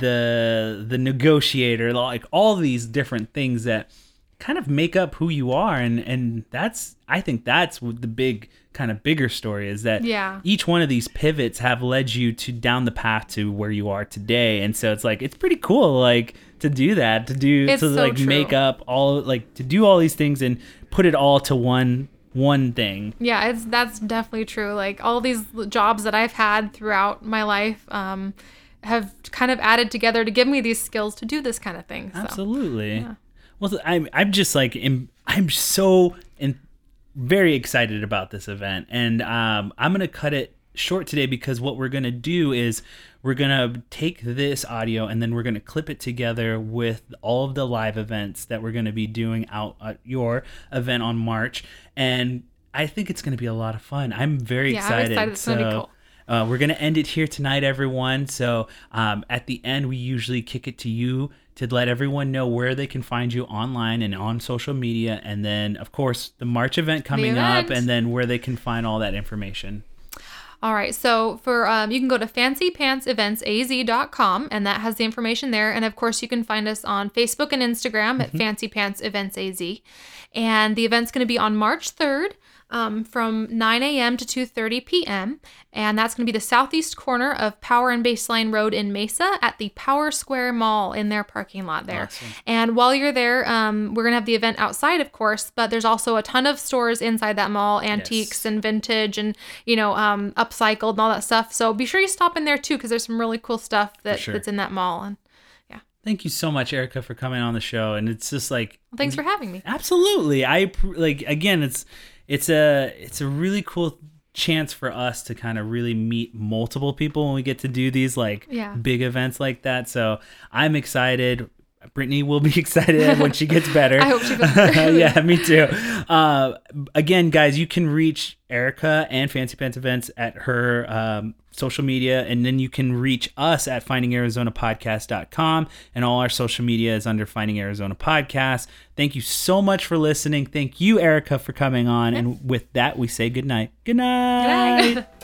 [SPEAKER 2] the the negotiator. Like all these different things that kind of make up who you are, and and that's I think that's what the big kind of bigger story is, that
[SPEAKER 3] Yeah.
[SPEAKER 2] each one of these pivots have led you to down the path to where you are today. And so it's like it's pretty cool like to do that, to do
[SPEAKER 3] It's
[SPEAKER 2] to
[SPEAKER 3] so
[SPEAKER 2] like
[SPEAKER 3] true.
[SPEAKER 2] make up all, like to do all these things and put it all to one one thing.
[SPEAKER 3] Yeah, it's that's definitely true. Like all these jobs that I've had throughout my life um, have kind of added together to give me these skills to do this kind of thing. So.
[SPEAKER 2] Absolutely.
[SPEAKER 3] yeah.
[SPEAKER 2] Well, I'm I'm just like im- I'm so in, very excited about this event, and um, I'm gonna cut it short today, because what we're gonna do is we're gonna take this audio and then we're gonna clip it together with all of the live events that we're gonna be doing out at your event on March, and I think it's gonna be a lot of fun. I'm very
[SPEAKER 3] Yeah, I'm
[SPEAKER 2] excited.
[SPEAKER 3] excited. It's gonna be
[SPEAKER 2] So,
[SPEAKER 3] cool.
[SPEAKER 2] Uh, we're going to end it here tonight, everyone. So um, at the end, we usually kick it to you to let everyone know where they can find you online and on social media. And then, of course, the March event coming up,
[SPEAKER 3] event.
[SPEAKER 2] and then where they can find all that information.
[SPEAKER 3] All right, so for um, you can go to fancy pants events a z dot com, and that has the information there. And of course, you can find us on Facebook and Instagram at Fancy Pants Events A Z. And the event's going to be on March third. Um, from nine a.m. to two thirty p.m. And that's going to be the southeast corner of Power and Baseline Road in Mesa at the Power Square Mall in their parking lot there.
[SPEAKER 2] Awesome.
[SPEAKER 3] And while you're there, um, we're going to have the event outside, of course, but there's also a ton of stores inside that mall, antiques
[SPEAKER 2] Yes.
[SPEAKER 3] and vintage and, you know, um, upcycled and all that stuff. So be sure you stop in there too, because there's some really cool stuff that,
[SPEAKER 2] sure.
[SPEAKER 3] that's in that mall. And
[SPEAKER 2] Thank you so much, Erica, for coming on the show. And it's just like,
[SPEAKER 3] well, thanks for having me.
[SPEAKER 2] absolutely. I pr- like, again, it's, it's a, it's a really cool chance for us to kind of really meet multiple people when we get to do these like
[SPEAKER 3] Yeah.
[SPEAKER 2] big events like that. So I'm excited. Brittany will be excited when she gets better.
[SPEAKER 3] I hope she feels better.
[SPEAKER 2] Yeah, me too. Uh, again, guys, you can reach Erica and Fancy Pants Events at her um, social media, and then you can reach us at finding arizona podcast dot com, and all our social media is under Finding Arizona Podcast. Thank you so much for listening. Thank you, Erica, for coming on. And with that, we say good night. Good night.
[SPEAKER 3] Good night.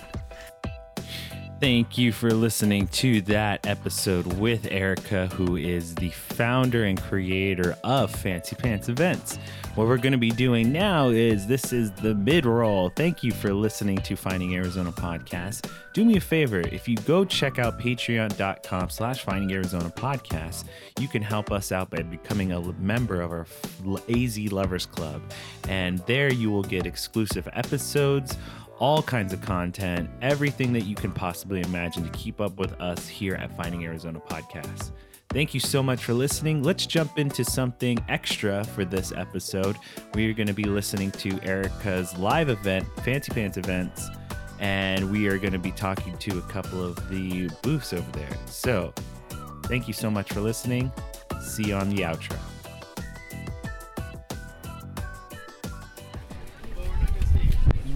[SPEAKER 1] Thank you for listening to that episode with Erica, who is the founder and creator of Fancy Pants Events. What we're going to be doing now is this is the mid-roll. Thank you for listening to Finding Arizona Podcast. Do me a favor, if you go check out patreon.com slash Finding Arizona Podcast, you can help us out by becoming a member of our A Z Lovers Club. And there you will get exclusive episodes, all kinds of content, everything that you can possibly imagine to keep up with us here at Finding Arizona Podcast. Thank you so much for listening. Let's jump into something extra for this episode. We are going to be listening to Erica's live event, Fancy Pants Events, and we are going to be talking to a couple of the booths over there. So thank you so much for listening. See you on the outro.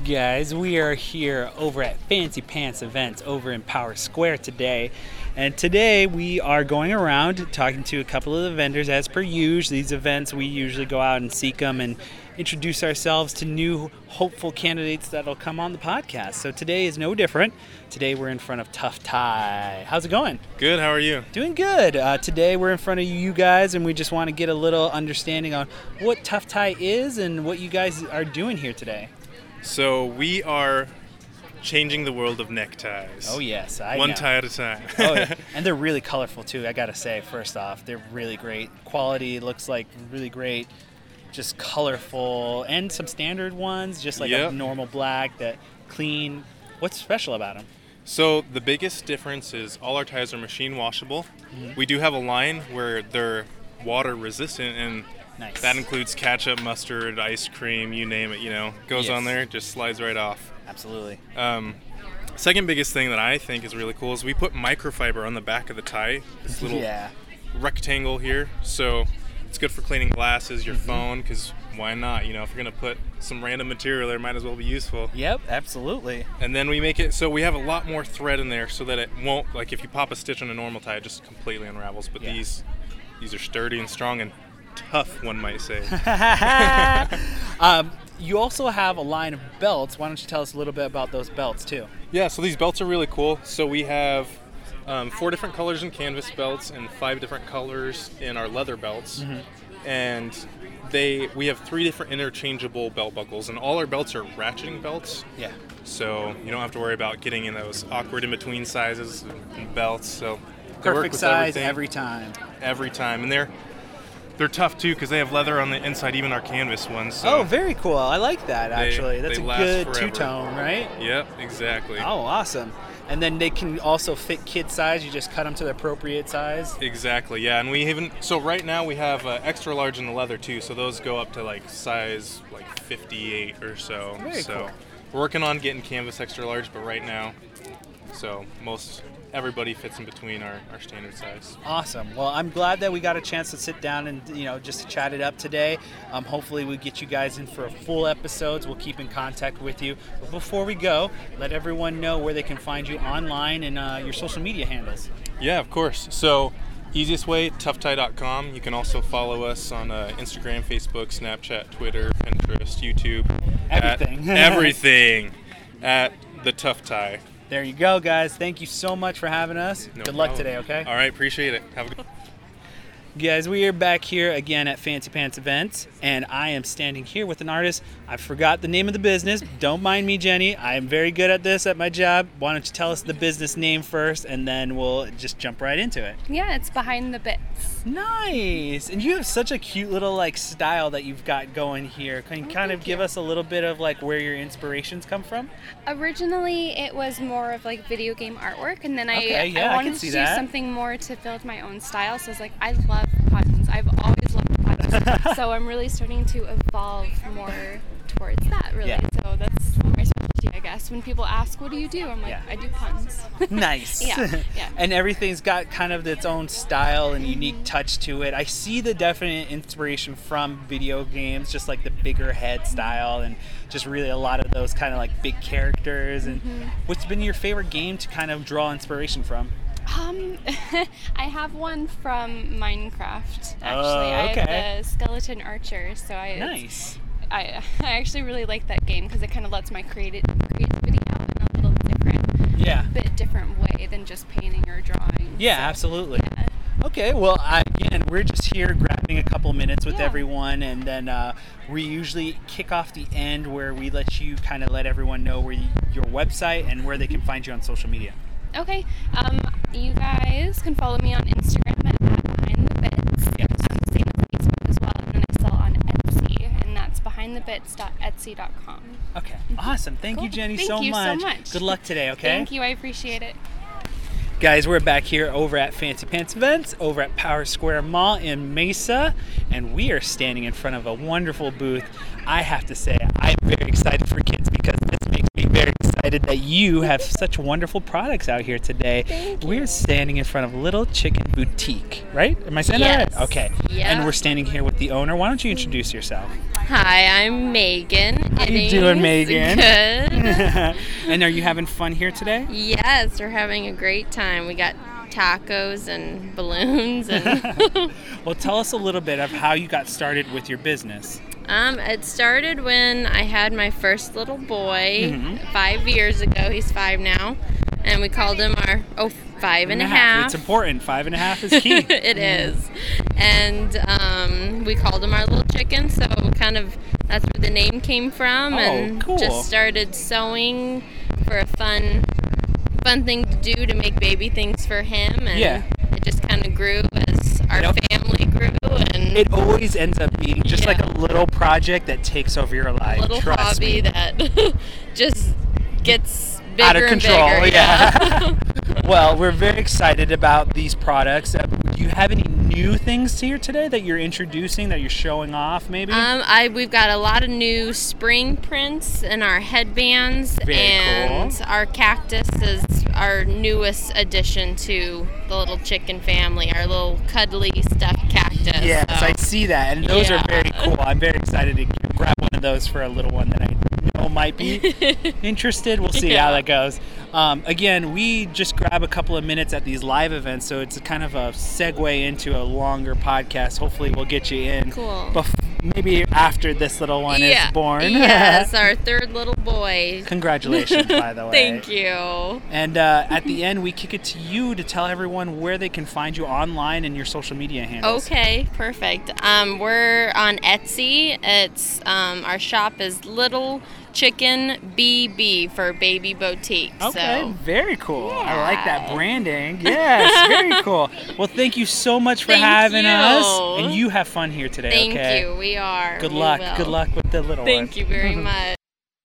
[SPEAKER 2] Guys, we are here over at Fancy Pants Events over in Power Square today. And today we are going around talking to a couple of the vendors as per usual. These events, we usually go out and seek them and introduce ourselves to new hopeful candidates that'll come on the podcast. So today is no different. Today we're in front of Tough Tie. How's it going?
[SPEAKER 4] Good, how are you?
[SPEAKER 2] Doing good. Uh, today we're in front of you guys and we just want to get a little understanding on what Tough Tie is and what you guys are doing here today.
[SPEAKER 4] So we are changing the world of neckties.
[SPEAKER 2] Oh yes, I
[SPEAKER 4] One
[SPEAKER 2] know.
[SPEAKER 4] tie at a time.
[SPEAKER 2] Oh yeah, and they're really colorful too. I gotta say, first off, they're really great. Quality looks like really great, just colorful, and some standard ones, just like
[SPEAKER 4] Yep.
[SPEAKER 2] a normal black, that clean. What's special about them?
[SPEAKER 4] So the biggest difference is all our ties are machine washable.
[SPEAKER 2] Mm-hmm.
[SPEAKER 4] We do have a line where they're water resistant, and
[SPEAKER 2] Nice.
[SPEAKER 4] that includes ketchup, mustard, ice cream, you name it, you know, goes
[SPEAKER 2] Yes.
[SPEAKER 4] on there, just slides right off.
[SPEAKER 2] Absolutely.
[SPEAKER 4] Um, second biggest thing that I think is really cool is we put microfiber on the back of the tie, this little
[SPEAKER 2] Yeah.
[SPEAKER 4] rectangle here. So it's good for cleaning glasses, your
[SPEAKER 2] Mm-hmm.
[SPEAKER 4] phone, because why not? You know, if you're going to put some random material there, it might as well be useful.
[SPEAKER 2] Yep. Absolutely.
[SPEAKER 4] And then we make it so we have a lot more thread in there so that it won't, like if you pop a stitch on a normal tie, it just completely unravels. But
[SPEAKER 2] Yeah.
[SPEAKER 4] these these are sturdy and strong and tough, one might say.
[SPEAKER 2] um, you also have a line of belts. Why don't you tell us a little bit about those belts too?
[SPEAKER 4] Yeah, so these belts are really cool. So we have um, four different colors in canvas belts and five different colors in our leather belts.
[SPEAKER 2] Mm-hmm.
[SPEAKER 4] And they we have three different interchangeable belt buckles, and all our belts are ratcheting belts.
[SPEAKER 2] Yeah.
[SPEAKER 4] So you don't have to worry about getting in those awkward in-between sizes and belts. So they work
[SPEAKER 2] Perfect
[SPEAKER 4] with
[SPEAKER 2] size
[SPEAKER 4] everything.
[SPEAKER 2] every time.
[SPEAKER 4] every time, and they're they're tough too because they have leather on the inside, even our canvas ones. So
[SPEAKER 2] Oh, very cool. I like that
[SPEAKER 4] They-
[SPEAKER 2] actually. That's
[SPEAKER 4] they
[SPEAKER 2] a
[SPEAKER 4] last
[SPEAKER 2] good
[SPEAKER 4] forever.
[SPEAKER 2] two-tone, right?
[SPEAKER 4] Yep, exactly.
[SPEAKER 2] Oh, awesome. And then they can also fit kid size. You just cut them to the appropriate size.
[SPEAKER 4] Exactly, yeah, and we even so right now we have uh, extra large in the leather too, so those go up to like size like fifty-eight or so.
[SPEAKER 2] Very
[SPEAKER 4] so
[SPEAKER 2] cool.
[SPEAKER 4] we're working on getting canvas extra large, but right now, so most everybody fits in between our, our standard size.
[SPEAKER 2] Awesome. Well, I'm glad that we got a chance to sit down and, you know, just to chat it up today. Um, hopefully we get you guys in for a full episodes. We'll keep in contact with you. But before we go, let everyone know where they can find you online and uh, your social media handles.
[SPEAKER 4] Yeah, of course. So easiest way, tough tie dot com. You can also follow us on uh, Instagram, Facebook, Snapchat, Twitter, Pinterest, YouTube.
[SPEAKER 2] Everything.
[SPEAKER 4] At, everything at the Tough Tie.
[SPEAKER 2] There you go, guys. Thank you so much for having us.
[SPEAKER 4] No
[SPEAKER 2] Good luck
[SPEAKER 4] problem.
[SPEAKER 2] today, okay?
[SPEAKER 4] All right, appreciate it. Have a good
[SPEAKER 2] Guys, we are back here again at Fancy Pants Events, and I am standing here with an artist. I forgot the name of the business. Don't mind me, Jenny. I am very good at this at my job. Why don't you tell us the business name first, and then we'll just jump right into it.
[SPEAKER 5] Yeah, it's Behind the Bits.
[SPEAKER 2] Nice. And you have such a cute little like style that you've got going here. Can you
[SPEAKER 5] Oh,
[SPEAKER 2] kind of
[SPEAKER 5] thank
[SPEAKER 2] give
[SPEAKER 5] you.
[SPEAKER 2] us a little bit of like where your inspirations come from?
[SPEAKER 5] Originally, it was more of like video game artwork, and then I,
[SPEAKER 2] Okay, yeah, I
[SPEAKER 5] I
[SPEAKER 2] can
[SPEAKER 5] wanted
[SPEAKER 2] see
[SPEAKER 5] to do
[SPEAKER 2] that.
[SPEAKER 5] something more to build my own style. So I was like, I love puns. I've always loved puns. So I'm really starting to evolve more towards that, really.
[SPEAKER 2] Yeah.
[SPEAKER 5] So that's my specialty, I guess. When people ask, what do you do? I'm like,
[SPEAKER 2] Yeah.
[SPEAKER 5] I do puns.
[SPEAKER 2] Nice.
[SPEAKER 5] Yeah, yeah.
[SPEAKER 2] And everything's got kind of its own style and unique touch to it. I see the definite inspiration from video games, just like the bigger head style and just really a lot of those kind of like big characters. And
[SPEAKER 5] Mm-hmm.
[SPEAKER 2] what's been your favorite game to kind of draw inspiration from?
[SPEAKER 5] Um, I have one from Minecraft, actually.
[SPEAKER 2] Oh,
[SPEAKER 5] I
[SPEAKER 2] okay.
[SPEAKER 5] have the Skeleton Archer, so I...
[SPEAKER 2] Nice.
[SPEAKER 5] I, I actually really like that game because it kind of lets my creati- creativity out in a little different,
[SPEAKER 2] Yeah.
[SPEAKER 5] bit different way than just painting or drawing.
[SPEAKER 2] Yeah,
[SPEAKER 5] So,
[SPEAKER 2] absolutely.
[SPEAKER 5] yeah.
[SPEAKER 2] Okay, well, I, again, we're just here grabbing a couple minutes with
[SPEAKER 5] Yeah.
[SPEAKER 2] everyone, and then uh, we usually kick off the end where we let you kind of let everyone know where you, your website and where they can find you on social media.
[SPEAKER 5] Okay, um, you guys can follow me on Instagram at, at Behind the Bits.
[SPEAKER 2] Yes.
[SPEAKER 5] Um, same as Facebook as well, and then I sell on Etsy, and that's behind the bits dot etsy dot com.
[SPEAKER 2] Okay, awesome. Thank you,
[SPEAKER 5] Cool.
[SPEAKER 2] Jenny,
[SPEAKER 5] Thank
[SPEAKER 2] so
[SPEAKER 5] you so
[SPEAKER 2] much.
[SPEAKER 5] much.
[SPEAKER 2] Good luck today, okay?
[SPEAKER 5] Thank you, I appreciate it.
[SPEAKER 2] Guys, we're back here over at Fancy Pants Events over at Power Square Mall in Mesa, and we are standing in front of a wonderful booth. I have to say, I'm very excited for kids because this makes me very excited excited that you have such wonderful products out here today.
[SPEAKER 5] Thank you.
[SPEAKER 2] We're standing in front of Little Chicken Boutique, right? Am I saying
[SPEAKER 5] Yes.
[SPEAKER 2] that right? Okay.
[SPEAKER 5] Yeah.
[SPEAKER 2] And we're standing here with the owner. Why don't you introduce yourself?
[SPEAKER 5] Hi, I'm Megan.
[SPEAKER 2] How you
[SPEAKER 5] Innings.
[SPEAKER 2] doing, Megan?
[SPEAKER 5] Good.
[SPEAKER 2] And are you having fun here today?
[SPEAKER 5] Yes, we're having a great time. We got tacos and balloons and
[SPEAKER 2] Well, tell us a little bit of how you got started with your business.
[SPEAKER 5] um it started when I had my first little boy
[SPEAKER 2] Mhm.
[SPEAKER 5] five years ago. He's five now. And we called him our oh five and a half.
[SPEAKER 2] It's important. Five and a half is key.
[SPEAKER 5] It is. And um, we called him our little chicken, so kind of that's where the name came from.
[SPEAKER 2] Oh,
[SPEAKER 5] and
[SPEAKER 2] cool.
[SPEAKER 5] just started sewing for a fun fun thing to do to make baby things for him. And
[SPEAKER 2] Yeah.
[SPEAKER 5] it just kind of grew as our
[SPEAKER 2] It al-
[SPEAKER 5] family grew. And
[SPEAKER 2] It always ends up being just like
[SPEAKER 5] Yeah.
[SPEAKER 2] a little project that takes over your life.
[SPEAKER 5] a little
[SPEAKER 2] Trust
[SPEAKER 5] hobby
[SPEAKER 2] me.
[SPEAKER 5] that just gets bigger
[SPEAKER 2] Out of
[SPEAKER 5] and
[SPEAKER 2] control,
[SPEAKER 5] bigger.
[SPEAKER 2] yeah. Well, we're very excited about these products. Uh, do you have any new things here today that you're introducing, that you're showing off, maybe?
[SPEAKER 5] Um, I we've got a lot of new spring prints in our headbands,
[SPEAKER 2] Very
[SPEAKER 5] and
[SPEAKER 2] cool.
[SPEAKER 5] our cactus is our newest addition to the little chicken family. Our little cuddly stuffed cactus.
[SPEAKER 2] Yes,
[SPEAKER 5] so-
[SPEAKER 2] I see that, and those are
[SPEAKER 5] Yeah.
[SPEAKER 2] very cool. I'm very excited to grab one of those for a little one that I know might be interested. We'll see how
[SPEAKER 5] Yeah.
[SPEAKER 2] that goes. Um, again, we just grab a couple of minutes at these live events, so it's kind of a segue into a longer podcast. Hopefully, we'll get you in.
[SPEAKER 5] Cool.
[SPEAKER 2] Bef- maybe after this little one
[SPEAKER 5] yeah.
[SPEAKER 2] is born.
[SPEAKER 5] Yes, our third little boy.
[SPEAKER 2] Congratulations, by the way.
[SPEAKER 5] Thank you.
[SPEAKER 2] And uh, at the end, we kick it to you to tell everyone where they can find you online and your social media handles.
[SPEAKER 5] Okay, perfect. Um, we're on Etsy. It's um, our shop is Little Chicken B B for Baby Boutique.
[SPEAKER 2] Okay,
[SPEAKER 5] So
[SPEAKER 2] very cool. I like that
[SPEAKER 5] Yeah.
[SPEAKER 2] branding. Yes, very cool. Well, thank you so much for
[SPEAKER 5] Thank
[SPEAKER 2] having
[SPEAKER 5] you.
[SPEAKER 2] us. And you have fun here today,
[SPEAKER 5] thank
[SPEAKER 2] okay?
[SPEAKER 5] you. We are.
[SPEAKER 2] Good
[SPEAKER 5] We
[SPEAKER 2] luck.
[SPEAKER 5] will.
[SPEAKER 2] Good luck with the little
[SPEAKER 5] Thank
[SPEAKER 2] one.
[SPEAKER 5] you very much.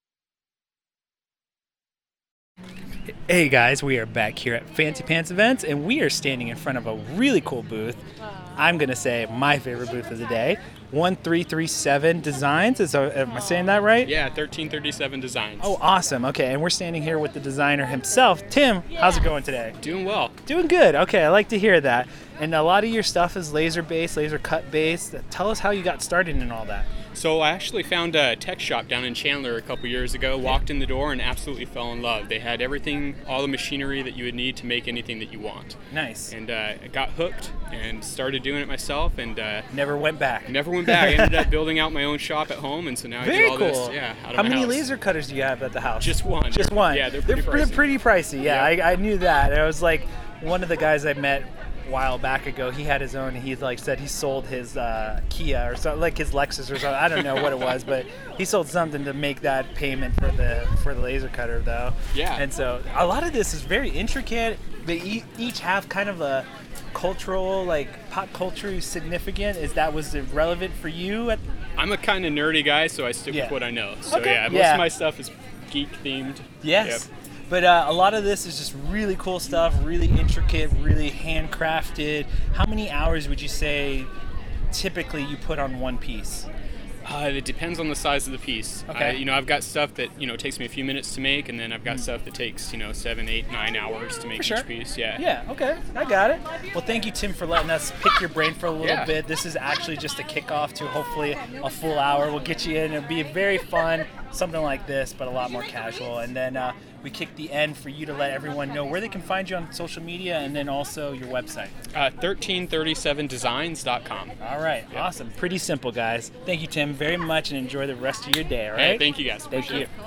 [SPEAKER 2] Hey guys, we are back here at Fancy Pants Events, and we are standing in front of a really cool booth. I'm gonna say my favorite booth of the day, one three three seven Designs. Is uh, am I saying that right?
[SPEAKER 6] Yeah, thirteen thirty-seven Designs.
[SPEAKER 2] Oh, awesome. Okay, and we're standing here with the designer himself, Tim. How's it going today?
[SPEAKER 6] Doing well.
[SPEAKER 2] Doing good. Okay, I like to hear that. And a lot of your stuff is laser based, laser cut based. Tell us how you got started in all that.
[SPEAKER 6] So I actually found a tech shop down in Chandler a couple years ago, walked in the door and absolutely fell in love. They had everything, all the machinery that you would need to make anything that you want.
[SPEAKER 2] Nice.
[SPEAKER 6] And uh, I got hooked and started doing it myself, and uh,
[SPEAKER 2] Never went back.
[SPEAKER 6] never went back. I ended up building out my own shop at home, and so now I
[SPEAKER 2] Very
[SPEAKER 6] do all
[SPEAKER 2] cool.
[SPEAKER 6] this yeah, out of
[SPEAKER 2] How
[SPEAKER 6] my
[SPEAKER 2] many
[SPEAKER 6] house.
[SPEAKER 2] laser cutters do you have at the house?
[SPEAKER 6] Just one.
[SPEAKER 2] Just
[SPEAKER 6] They're-
[SPEAKER 2] one.
[SPEAKER 6] yeah, they're pretty
[SPEAKER 2] they're
[SPEAKER 6] pricey.
[SPEAKER 2] pretty pricey. Yeah,
[SPEAKER 6] Yeah.
[SPEAKER 2] I, I knew that. And I was like, one of the guys I met a while back ago, he had his own. He like said he sold his uh, Kia or something, like his Lexus or something. I don't know what it was, but he sold something to make that payment for the for the laser cutter though.
[SPEAKER 6] Yeah.
[SPEAKER 2] And so a lot of this is very intricate. They e- each have kind of a cultural, like pop culture significant. Is that was it relevant for you? At,
[SPEAKER 6] I'm a kind of nerdy guy, so I stick
[SPEAKER 2] Yeah.
[SPEAKER 6] with what I know. So
[SPEAKER 2] Okay.
[SPEAKER 6] yeah, most
[SPEAKER 2] Yeah.
[SPEAKER 6] of my stuff is geek themed.
[SPEAKER 2] Yes.
[SPEAKER 6] Yep.
[SPEAKER 2] But uh, a lot of this is just really cool stuff, really intricate, really handcrafted. How many hours would you say typically you put on one piece?
[SPEAKER 6] Uh, it depends on the size of the piece.
[SPEAKER 2] Okay.
[SPEAKER 6] I, you know, I've got stuff that you know takes me a few minutes to make, and then I've got
[SPEAKER 2] Mm.
[SPEAKER 6] stuff that takes you know seven, eight, nine hours to make
[SPEAKER 2] For sure.
[SPEAKER 6] each piece. Yeah.
[SPEAKER 2] Yeah, okay. I got it. Well, thank you, Tim, for letting us pick your brain for a little
[SPEAKER 6] Yeah.
[SPEAKER 2] bit. This is actually just a kickoff to hopefully a full hour. We'll get you in. It'll be very fun, something like this, but a lot more casual. And then uh, we kick the end for you to let everyone know where they can find you on social media and then also your website.
[SPEAKER 6] Uh, thirteen thirty-seven designs dot com.
[SPEAKER 2] All right, awesome. Pretty simple, guys. Thank you, Tim, very much, and enjoy the rest of your day, all right?
[SPEAKER 6] Hey, thank you guys.
[SPEAKER 2] Thank
[SPEAKER 6] Appreciate
[SPEAKER 2] you.
[SPEAKER 6] it.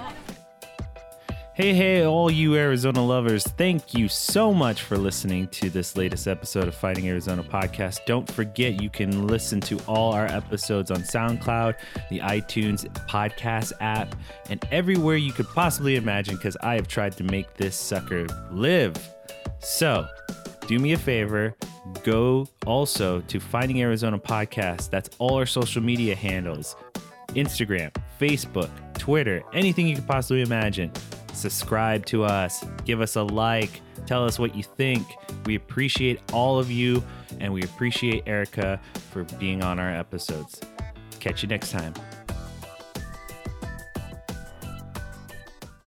[SPEAKER 1] Hey, hey, all you Arizona lovers, thank you so much for listening to this latest episode of Fighting Arizona podcast. Don't forget, you can listen to all our episodes on SoundCloud, the iTunes podcast app, and everywhere you could possibly imagine, because I have tried to make this sucker live. So, do me a favor, go also to Finding Arizona Podcast. That's all our social media handles. Instagram, Facebook, Twitter, anything you could possibly imagine. Subscribe to us, give us a like, tell us what you think. We appreciate all of you, and we appreciate Erica for being on our episodes. Catch you next time.